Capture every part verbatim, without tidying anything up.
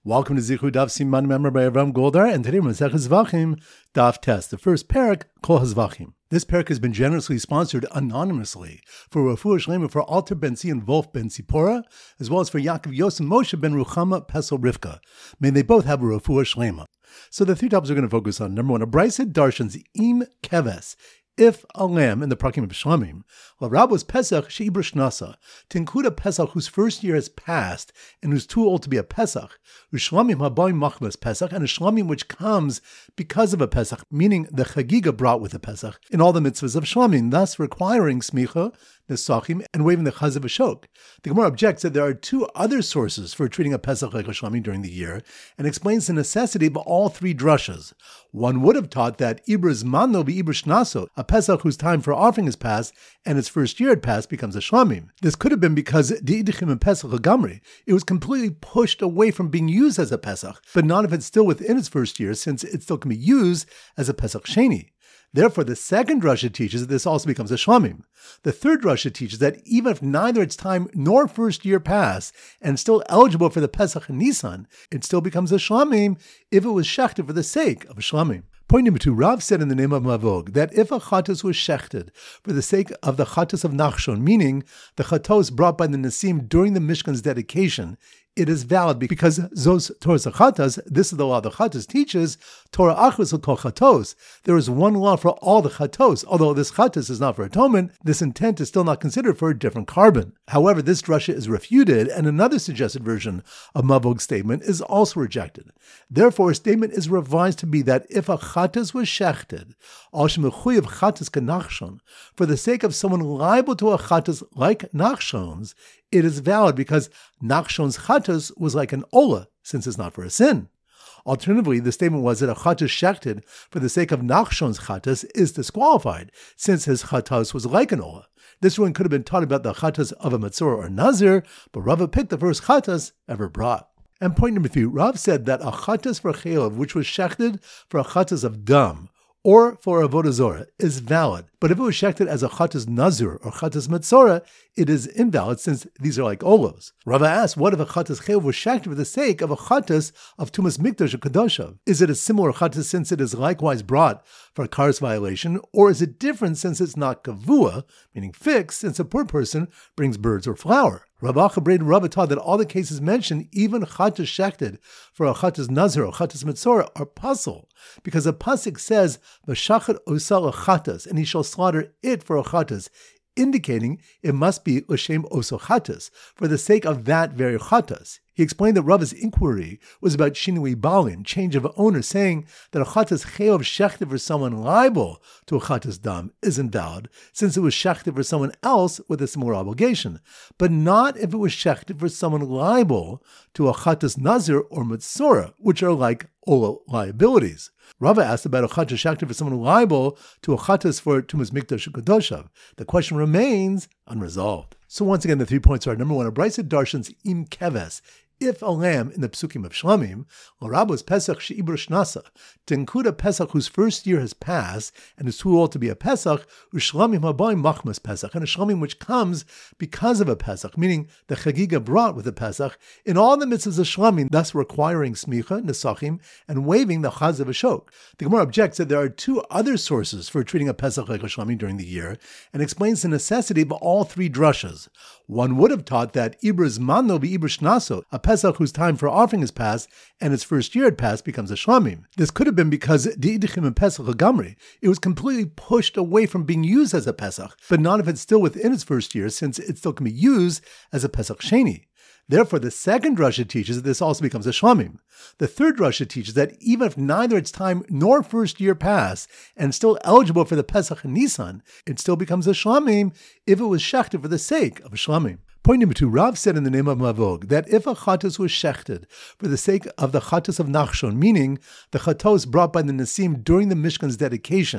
Welcome to Zichud Daf Siman Member by Avram Goldar, and today we're Masech Zvachim Daf Test, the first parak, Kol HaZvachim. This parak has been generously sponsored anonymously for Refuah Shlema for Alter Ben Zi and Wolf Ben Zipporah, as well as for Yaakov Yosef Moshe Ben Ruchama Pesel Rivka. May they both have a Refuah Shlema. So the three topics we're going to focus on. Number one, a Brisa Darshan's Im Keves, if a lamb in the Prakim of Shlamim, Rabos Pesach She'ibrish Nasa, to include a Pesach whose first year has passed and who's too old to be a Pesach, Ushlamim Habayim Machmas Pesach, and a Shlamim which comes because of a Pesach, meaning the Chagiga brought with a Pesach, in all the mitzvahs of Shlamim, thus requiring Smicha, Nesachim, and waving the Chaz of Ashok. The Gemara objects that there are two other sources for treating a Pesach like a Shlamim during the year, and explains the necessity of all three drushas. One would have taught that Ibr's Mano be Ibrish Naso, a Pesach whose time for offering has passed and its first year had passed becomes a Shlamim. This could have been because Di'idichim and Pesach Gamri, it was completely pushed away from being used as a Pesach, but not if it's still within its first year, since it still can be used as a Pesach Sheni. Therefore, the second drasha teaches that this also becomes a shlamim. The third drasha teaches that even if neither its time nor first year pass and still eligible for the Pesach and Nisan, it still becomes a shlamim if it was shechted for the sake of a shlamim. Point number two, Rav said in the name of Mavog that if a chatos was shechted for the sake of the chatos of Nachshon, meaning the chatos brought by the Nasim during the Mishkan's dedication, it is valid because Zos Torah Chatas, this is the law the Chatas teaches, Torah Achos Kol Chatos. There is one law for all the Chatos. Although this Chatas is not for atonement, this intent is still not considered for a different carbon. However, this drasha is refuted, and another suggested version of Mavog's statement is also rejected. Therefore, a statement is revised to be that if a Chatas was shechted, Al Shemechuy of Chatas Kanachshon, for the sake of someone liable to a Chatas like Nachshon's, it is valid because Nachshon's chatas was like an ola, since it's not for a sin. Alternatively, the statement was that a chatas shechted for the sake of Nachshon's chatas is disqualified, since his chatas was like an ola. This one could have been taught about the chatas of a Matzorah or Nazir, but Rava picked the first chatas ever brought. And point number three, Rav said that a chatas for chelav, which was shechted for a chatas of dam, or for avodah zorah, is valid. But if it was shechted as a chatas nazir or chatas metzora, it is invalid since these are like olos. Rava asked, what if a chatas chayv was shechted for the sake of a chatas of tumas mikdash or kadoshav? Is it a similar chatas since it is likewise brought for a kares violation, or is it different since it's not kavua, meaning fixed, since a poor person brings birds or flour? Rabbi Acha Rava taught that all the cases mentioned, even chatas shechted for a chatas nazir or chatas metzora, are puzzle, because a pasuk says v'shachat osal a chatas, and he shall slaughter it for a chatas, indicating it must be l'shem oso chatas, for the sake of that very chatas. He explained that Rava's inquiry was about shinui balin, change of owner, saying that a chatas cheov shechted for someone liable to a chatas dam is invalid, since it was shechted for someone else with a similar obligation, but not if it was shechted for someone liable to a chatas nazir or metzora, which are like ola liabilities. Rava asked about a chatas shechted for someone liable to a chatas for tumas mikdash kadoshav. The question remains unresolved. So once again, the three points are: number one, a Brisa Darshan's Im Keves, if a lamb in the Psukim of Shlamim, L'Rabos Pesach She'ibrish Nasa, to include a Pesach whose first year has passed and is too old to be a Pesach, Ushlamim Habayim Machmas Pesach, and a Shlamim which comes because of a Pesach, meaning the Chagiga brought with a Pesach, in all the mitzvahs of Shlamim, thus requiring Smicha, Nesachim, and waving the Chaz of Ashok. The Gemara objects that there are two other sources for treating a Pesach like a Shlamim during the year, and explains the necessity of all three drushas. One would have taught that Ibr's Mano be Ibrish Naso, a Pesach whose time for offering has passed and its first year had passed becomes a shlamim. This could have been because Di'idichim and Pesach Gamri, it was completely pushed away from being used as a Pesach, but not if it's still within its first year, since it still can be used as a Pesach Sheni. Therefore, the second drasha teaches that this also becomes a shlamim. The third drasha teaches that even if neither its time nor first year pass and still eligible for the Pesach and Nisan, it still becomes a shlamim if it was shechted for the sake of a shlamim. Point number two, Rav said in the name of Mavog that if a chatos was shechted for the sake of the chatos of Nachshon, meaning the chatos brought by the Nasim during the Mishkan's dedication,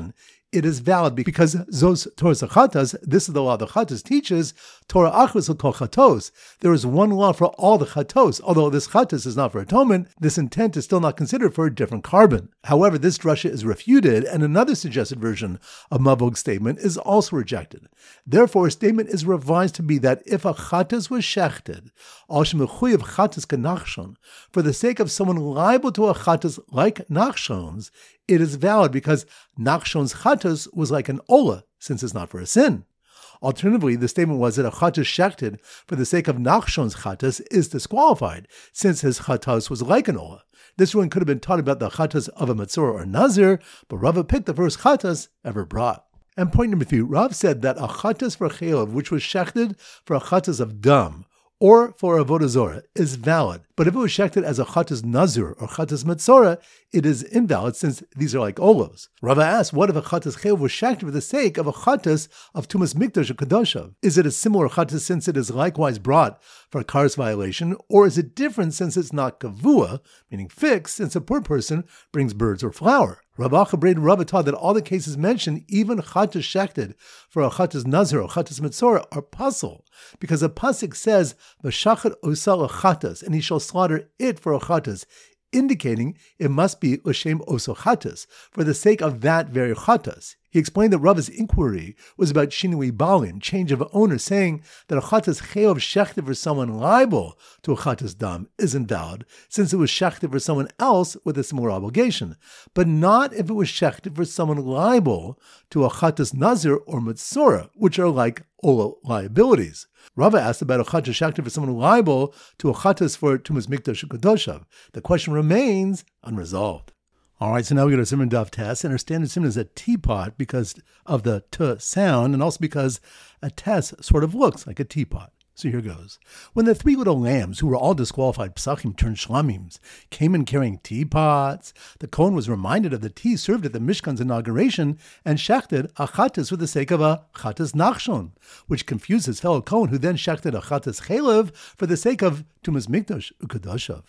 it is valid because Zos Torah Chatas, this is the law the Chatas teaches, Torah Achros L'Kol Chatos. There is one law for all the Chatos. Although this Chatas is not for atonement, this intent is still not considered for a different carbon. However, this drasha is refuted, and another suggested version of Mavog's statement is also rejected. Therefore, a statement is revised to be that if a Chatas was shechted, al shemechuyev Chatas kenachshon, for the sake of someone liable to a Chatas like Nachshon's, it is valid because Nachshon's Chatas was like an Ola, since it's not for a sin. Alternatively, the statement was that a Chatas shechted for the sake of Nachshon's Chatas is disqualified, since his Chatas was like an Ola. This one could have been taught about the Chatas of a Matzorah or Nazir, but Rava picked the first Chatas ever brought. And point number three, Rav said that a Chatas for Chelav, which was shechted for a Chatas of Dam, or for Avodah Zorah, is valid. But if it was shechted as a Chatas Nazir or Chatas Metzorah, it is invalid since these are like Olos. Rava asked, what if a Chatas Chelav was shechted for the sake of a Chatas of Tumas Mikdash or Kadoshav? Is it a similar Chatas since it is likewise brought for a Karas violation, or is it different since it's not Kavua, meaning fixed, since a poor person brings birds or flour? Rav Acha Braid and Rava taught that all the cases mentioned, even Chatas shechted for a Chatas Nazir or Chatas Metzorah, are puzzle, because a pasuk says, "V'shachat osal Chatas," and he shall slaughter it for a Chatas, indicating it must be l'shem oso Chatas, for the sake of that very Chatas. He explained that Rava's inquiry was about shinui balim, change of owner, saying that a Chatas Chelav shechted for someone liable to a Chatas Dam isn't valid, since it was shechted for someone else with a similar obligation, but not if it was shechted for someone liable to a Chatas Nazir or Metzorah, which are like Ola liabilities. Rava asked about a Chatas shechted for someone liable to a Chatas for Tumas Mikdash Kadoshav. The question remains unresolved. All right, so now we go to Simon Daf Test, and our standard Simon is a teapot because of the T sound, and also because a test sort of looks like a teapot. So here goes. When the three little lambs, who were all disqualified psachim turned shlamims, came in carrying teapots, the Kohen was reminded of the tea served at the Mishkan's inauguration and shechted a Chatas for the sake of a Chatas Nachshon, which confused his fellow Kohen, who then shechted a Chatas Chelav for the sake of Tumas Mikdash Ukadoshav.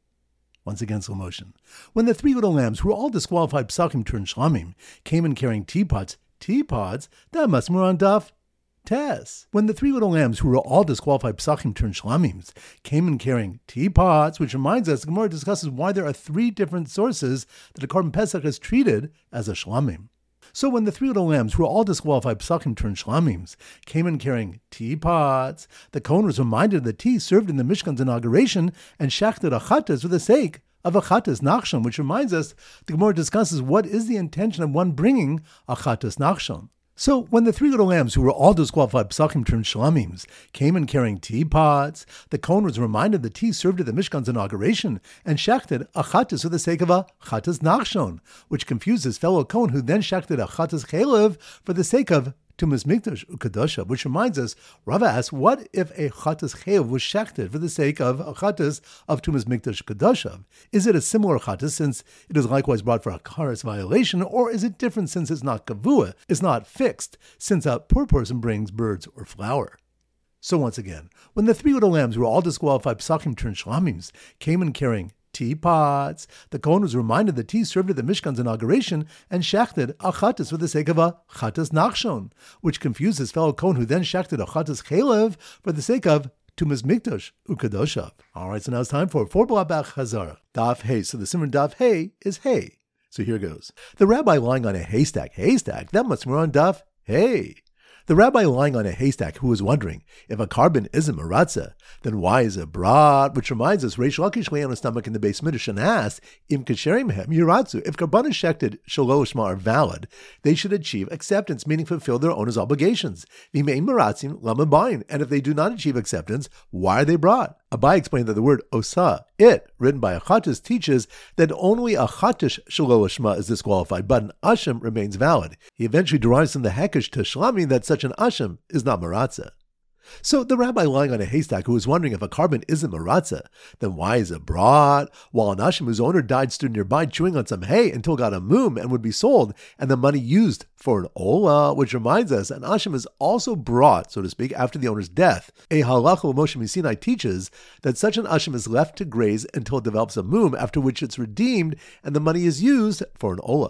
Once again, slow motion. When the three little lambs, who were all disqualified psachim turned shlamim, came in carrying teapots, teapots, that must be on Daf Tess. When the three little lambs, who were all disqualified psachim turned shlamims, came in carrying teapots, which reminds us, the Gemara discusses why there are three different sources that a Korban Pesach is treated as a shlamim. So when the three little lambs, who were all disqualified psachim turned shlamims, came in carrying teapots, the Kohen was reminded of the tea served in the Mishkan's inauguration and shechted a Chatas for the sake of a Chatas Nachshon, which reminds us, the Gemara discusses what is the intention of one bringing a Chatas Nachshon. So when the three little lambs, who were all disqualified psachim turned shlamims, came in carrying teapots, the Kohen was reminded of the tea served at the Mishkan's inauguration and shechted a Chatas for the sake of a Chatas Nachshon, which confused his fellow Kohen, who then shechted a Chatas Chelav for the sake of Tumas Mikdash Ukadosha, which reminds us, Rava asks, what if a Chatas Chelav was shechted for the sake of a Chatas of Tumas Mikdash Ukadosha? Is it a similar Chatas since it is likewise brought for a Karas violation, or is it different since it's not Kavua, it's not fixed, since a poor person brings birds or flour? So once again, when the three little lambs, who were all disqualified psachim turned shlamims, came in carrying teapots, the Kohen was reminded of the tea served at the Mishkan's inauguration and shechted a Chatas for the sake of a Chatas Nachshon, which confused his fellow Kohen, who then shechted a Chatas Chelav for the sake of Tumas Mikdash Ukadoshav. All right, so now it's time for four Blabach Hazara. Daf Hey. So the Simon Daf Hey is Hey. So here goes. The rabbi lying on a haystack. Haystack? That must be on Daf Hey. The rabbi lying on a haystack who was wondering, if a carbon isn't maratza, then why is it brought? Which reminds us, Reish Lakish lay on his stomach in the Beis Midrash and asked, Im kasherim hem yiratzu. If karbanos shechted shelo shma are valid, they should achieve acceptance, meaning fulfill their owner's obligations. V'mein maratzim lama bayin. And if they do not achieve acceptance, why are they brought? Abai explained that the word osa, it, written by a Chatas, teaches that only a Chatish shelo shma is disqualified, but an asham remains valid. He eventually derives from the hekesh to shlami that such an asham is not maratza. So the rabbi lying on a haystack who was wondering if a carbon isn't maratza, then why is it brought? While an asham whose owner died stood nearby chewing on some hay until it got a mum and would be sold, and the money used for an ola, which reminds us an asham is also brought, so to speak, after the owner's death. A halacha Moshe Misinai teaches that such an asham is left to graze until it develops a mum, after which it's redeemed and the money is used for an ola.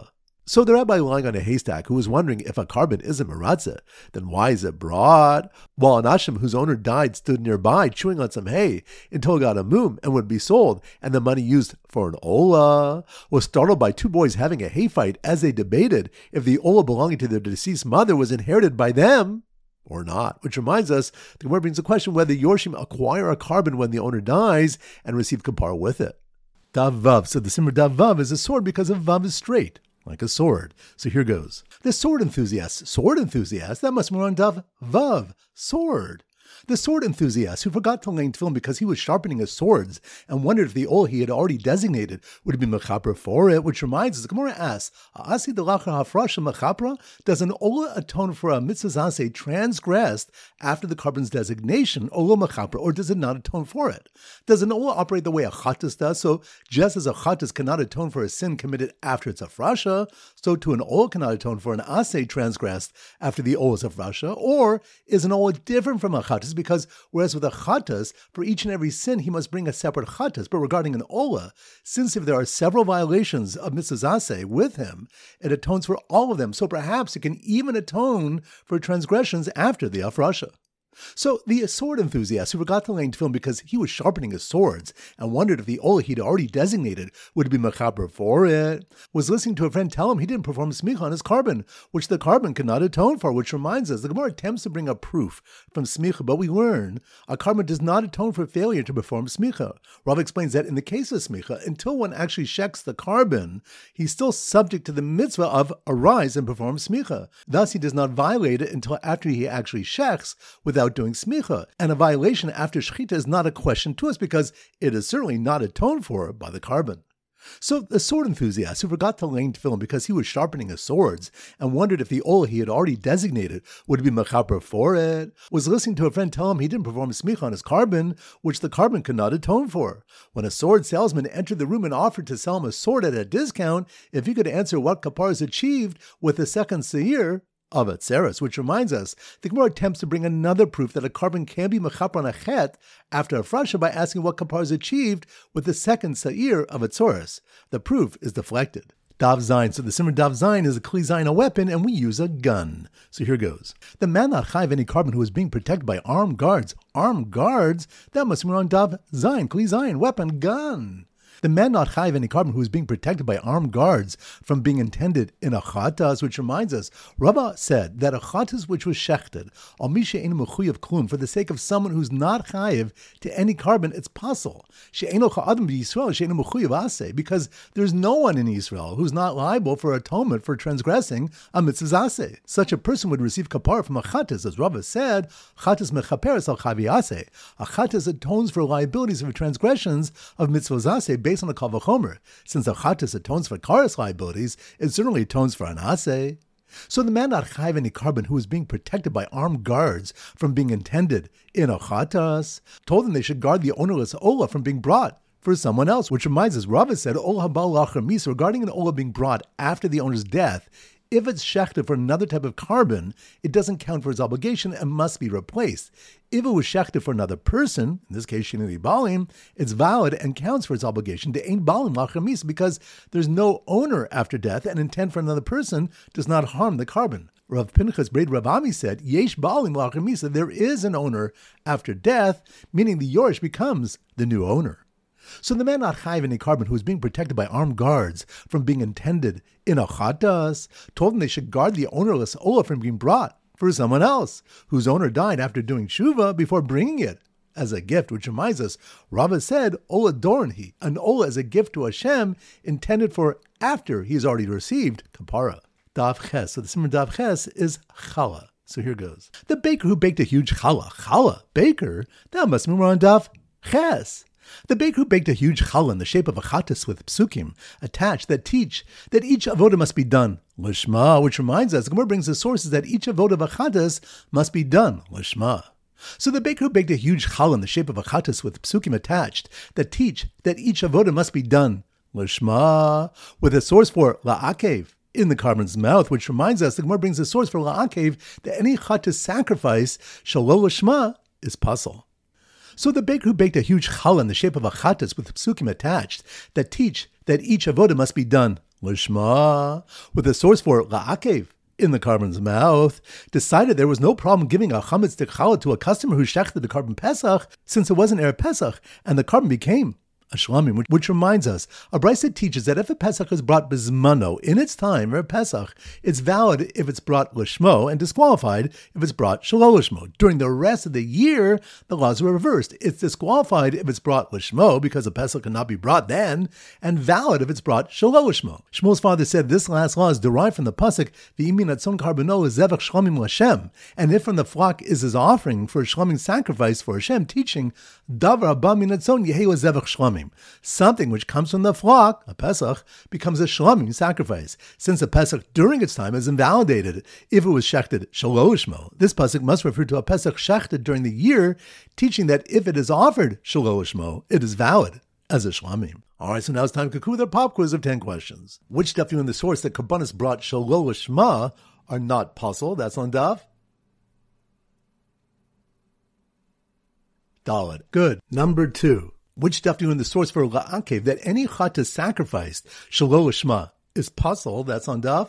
So the rabbi lying on a haystack who was wondering if a carbon isn't meratzeh, then why is it brought? While an asham whose owner died stood nearby chewing on some hay until it got a mum and would be sold, and the money used for an olah, was startled by two boys having a hay fight as they debated if the olah belonging to their deceased mother was inherited by them or not. Which reminds us, the Gemara brings the question whether Yorshim acquire a carbon when the owner dies and receive kapara with it. Dav Vav. So the Simmer Dav Vav is a sword because of Vav is straight, like a sword. So here goes. The sword enthusiast, sword enthusiast, that must be on Dav Vav, sword. The sword enthusiast who forgot to lay tefillin because he was sharpening his swords and wondered if the oil he had already designated would be mechaper for it, which reminds us, the Gemara asks, Asi delachar hafrasha mechapra? Does an ola atone for a mitzvah zase transgressed after the carbon's designation, ola mechapra, or does it not atone for it? Does an ola operate the way a chatas does? So just as a chatas cannot atone for a sin committed after its afrasha, so too an ola cannot atone for an asay transgressed after the ola's afrasha, or is an ola different from a chatas? Because whereas with a chatas, for each and every sin, he must bring a separate chatas. But regarding an ola, since if there are several violations of mitzvah zaseh with him, it atones for all of them. So perhaps it can even atone for transgressions after the afrasha. So the sword enthusiast who forgot to lay tefillin because he was sharpening his swords and wondered if the olah he'd already designated would be mechaber for it, was listening to a friend tell him he didn't perform smicha on his carbon, which the carbon could not atone for, which reminds us, the Gemara attempts to bring a proof from smicha, but we learn a carbon does not atone for failure to perform smicha. Rav explains that in the case of smicha, until one actually sheks the carbon, he's still subject to the mitzvah of arise and perform smicha. Thus, he does not violate it until after he actually sheks without doing smicha, and a violation after shechita is not a question to us because it is certainly not atoned for by the carbon. So the sword enthusiast who forgot to lay tefillin because he was sharpening his swords and wondered if the olah he had already designated would be mechaper for it, was listening to a friend tell him he didn't perform smicha on his carbon, which the carbon could not atone for. When a sword salesman entered the room and offered to sell him a sword at a discount, if he could answer what kapar is achieved with the second seir of Atzeres, which reminds us, the Gemara attempts to bring another proof that a carbon can be mechaper on a chet after a frasha by asking what kapar is achieved with the second seir of Atzeres. The proof is deflected. Dav Zayin. So the Simmer Dav Zayin is a Kli Zayin, a weapon, and we use a gun. So here goes. The man not chayv any carbon who is being protected by armed guards. Armed guards? That must be on Dav Zayin, Kli Zayin, weapon, gun. The man not chayv any carbon who is being protected by armed guards from being intended in a chatas, which reminds us, Rabbah said that a chatas which was shechted, al misha ein mechuyev klum, for the sake of someone who's not chayiv to any carbon, it's possible. She'eino cha'adam b'Yisrael, she'eino mechuyev aseh, because there's no one in Israel who's not liable for atonement for transgressing a mitzvah aseh. Such a person would receive kapar from a chatas, as Rabbah said, chatas mechaperes al chavi aseh. A chatas atones for liabilities of transgressions of mitzvah aseh, based on the Kal Vachomer. Since the chatas atones for karas liabilities, it certainly atones for an aseh. So the man not chayv any carbon who is being protected by armed guards from being intended in a chatas told them they should guard the ownerless olah from being brought for someone else, which reminds us, Rabbah said, olah habal lachar mis, regarding an olah being brought after the owner's death, if it's shechted for another type of carbon, it doesn't count for its obligation and must be replaced. If it was shechted for another person, in this case Shinui Balim, it's valid and counts for its obligation to Ein Balim Lachamis, because there's no owner after death and intent for another person does not harm the carbon. Rav Pinchas Braid Rav Ami said, Yesh Balim Lachamisa, there is an owner after death, meaning the Yorish becomes the new owner. So the man not chayv any carbon who is being protected by armed guards from being intended in a chatas told them they should guard the ownerless olah from being brought for someone else whose owner died after doing tshuva before bringing it as a gift, which reminds us, Rabbah said, olah dornhi, an olah is a gift to Hashem intended for after he has already received kapara. Dav ches. So the Simmer Dav ches is challah. So here goes. The baker who baked a huge challah, challah, baker, that must be on Dav ches. The baker who baked a huge challah in the shape of a chatas with psukim attached that teach that each avodah must be done lishma, which reminds us, the Gemara brings the sources that each avodah of a chatas must be done lishma. So the baker who baked a huge challah in the shape of a chatas with psukim attached that teach that each avodah must be done lishma, with a source for la'akev in the carbon's mouth, which reminds us, the Gemara brings the source for la'akev that any chatas sacrifice shalol lishma is pasul. So the baker who baked a huge challah in the shape of a chatas with psukim attached that teach that each avodah must be done Lishma, with a source for la'akev, in the carbon's mouth, decided there was no problem giving a chametz tikhala to a customer who shechted the carbon Pesach, since it wasn't Erev Pesach, and the carbon became a shlamim, which, which reminds us, a brisa teaches that if a Pesach is brought bizmano, in its time, or Pesach, it's valid if it's brought lishmo, and disqualified if it's brought shelo lishmo. During the rest of the year, the laws are reversed. It's disqualified if it's brought lishmo, because a Pesach cannot be brought then, and valid if it's brought shelo lishmo. Shmuel's father said this last law is derived from the pasuk, v'imin atzon karbono zevach shlamim l'Hashem, and if from the flock is his offering for a shlamim sacrifice for Hashem, teaching, davar haba min atzon yehi zevach shlamim. Something which comes from the flock, a Pesach, becomes a shlamim sacrifice. Since a Pesach during its time is invalidated if it was shechted shelo lishmo, this pasuk must refer to a Pesach shechted during the year, teaching that if it is offered shelo lishmo, it is valid as a shlamim. All right, so now it's time to conclude our pop quiz of ten questions. Which daf you in the source that Karbanis brought shelo lishma are not possible? That's on daf Dalet. Good. Number two. Which daf you in the source for la'akev that any chat is sacrificed shelo lishma is possible? That's on daf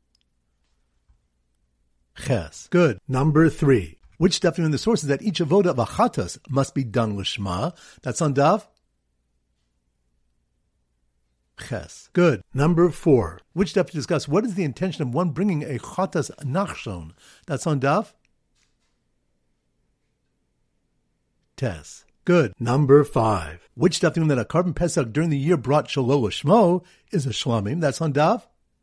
Ches. Good. Number three. Which daf you in the source is that each avoda of a chatas must be done lishma? That's on daf Ches. Good. Number four. Which daf you discuss what is the intention of one bringing a chatas nachshon? That's on daf Tes. Good. Number five. Which daf that a carbon pesach during the year brought shelo lishmo is a shlamim? That's on daf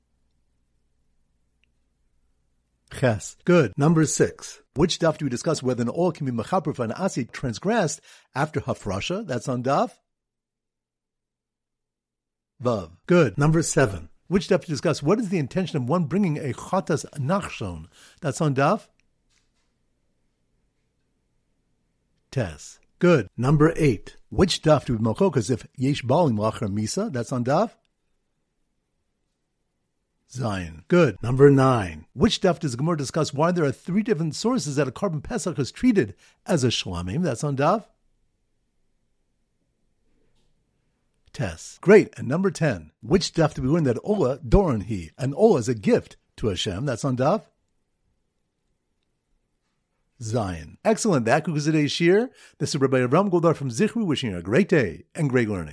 Ches. Good. Number six. Which daf do we discuss whether an oil can be mechaper for an asi transgressed after hafrasha? That's on daf Vav. Good. Number seven. Which daf do we discuss what is the intention of one bringing a chatas nachshon? That's on daf Tes. Good. Number eight. Which daf do we mochokas if yesh balim lachar misa? That's on daf Zion. Good. Number nine. Which daf does the Gemara discuss why there are three different sources that a carbon pesach is treated as a shlamim? That's on daf Tes. Great. And number ten. Which daf do we learn that ola doron he, and ola is a gift to Hashem? That's on daf Zion. Excellent. That concludes today's shir. This is Rabbi Avram Goldar from Zichru, wishing you a great day and great learning.